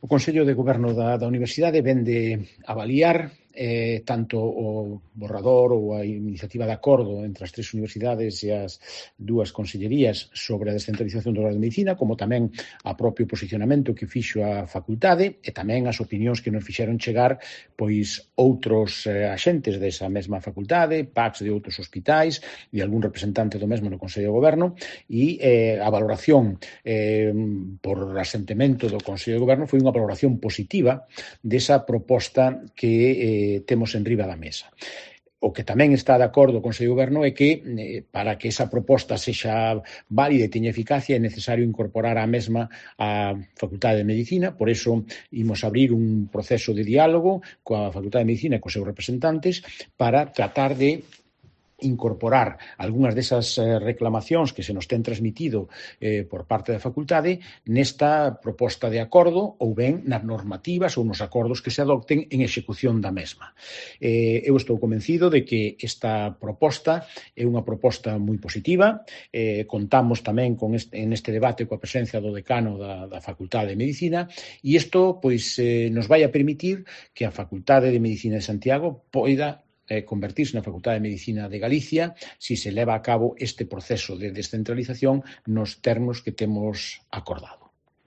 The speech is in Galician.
O Consello de Goberno da Universidade vende avaliar tanto o borrador ou a iniciativa de acordo entre as tres universidades e as dúas consellerías sobre a descentralización do grado de medicina, como tamén a propio posicionamento que fixo a facultade e tamén as opinións que nos fixeron chegar pois outros axentes desa mesma facultade, PACs de outros hospitais e algún representante do mesmo no Consello de Goberno, e a valoración por asentimento do Consello de Goberno foi unha valoración positiva desa proposta que temos en riba da mesa. O que tamén está de acordo o Consello de Goberno é que para que esa proposta sexa válida e teña eficacia é necesario incorporar á mesma a Facultade de Medicina, por eso imos abrir un proceso de diálogo coa Facultade de Medicina e cos seus representantes para tratar de incorporar algunhas desas reclamacións que se nos ten transmitido por parte da facultade nesta proposta de acordo ou ben nas normativas ou nos acordos que se adopten en execución da mesma. Eu estou convencido de que esta proposta é unha proposta moi positiva. Contamos tamén en este debate coa presencia do decano da Facultade de Medicina e isto pois nos vai a permitir que a Facultade de Medicina de Santiago poida convertirse na Facultade de Medicina de Galicia si se leva a cabo este proceso de descentralización nos termos que temos acordado.